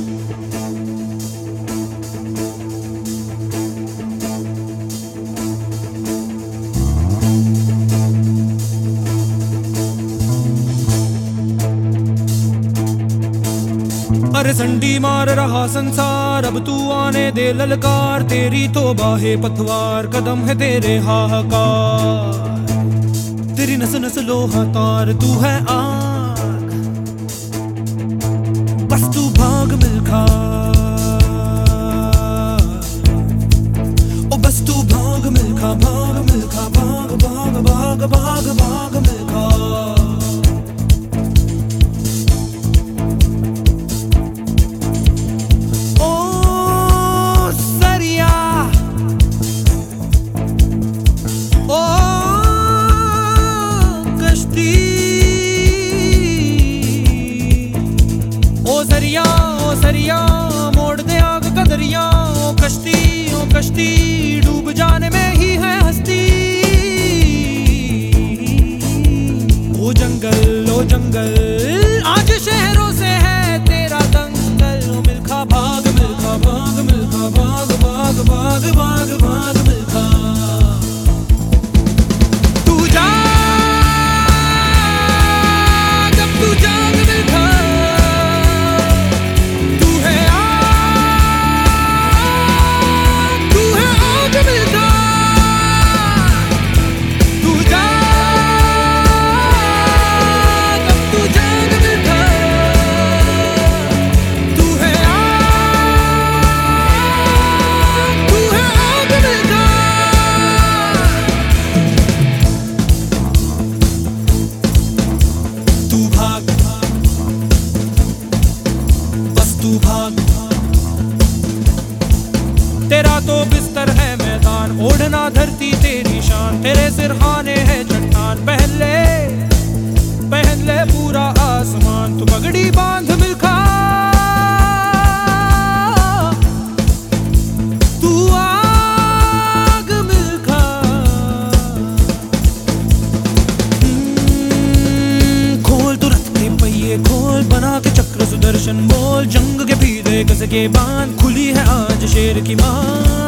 अरे संडी मार रहा संसार, अब तू आने दे ललकार। तेरी तौबा है पतवार, कदम है तेरे हाहाकार। तेरी नस नस लोहा तार, तू है आग, बस तू भाग मिल्खा। ओ बस तू भाग मिल्खा, भाग मिल्खा, भाग भाग भाग भाग भाग मिल्खा। ओ सरिया मोड़ दे आग कदरिया। ओ कश्ती डूब जाने में ही है हस्ती। ओ जंगल आज शहरों से है तेरा दंगल। ओ मिल्खा भाग मिल्खा, भाग मिल्खा, भाग भाग भाग भाग भाग मिल्खा। तू जा जब तू जाग मिल्खा। तू भाग, तेरा तो बिस्तर है मैदान, ओढ़ना धरती तेरी शान। तेरे सिरहाने है चट्टान, पहन ले पूरा आसमान। तू पगड़ी बांध मिल्खा, तू आग मिल्खा। खोल तू रथ के पहिए खोल, बना के चक्र सुदर्शन बोल। जंग के फीते कस के बांध, खुली है आज शेर की मान।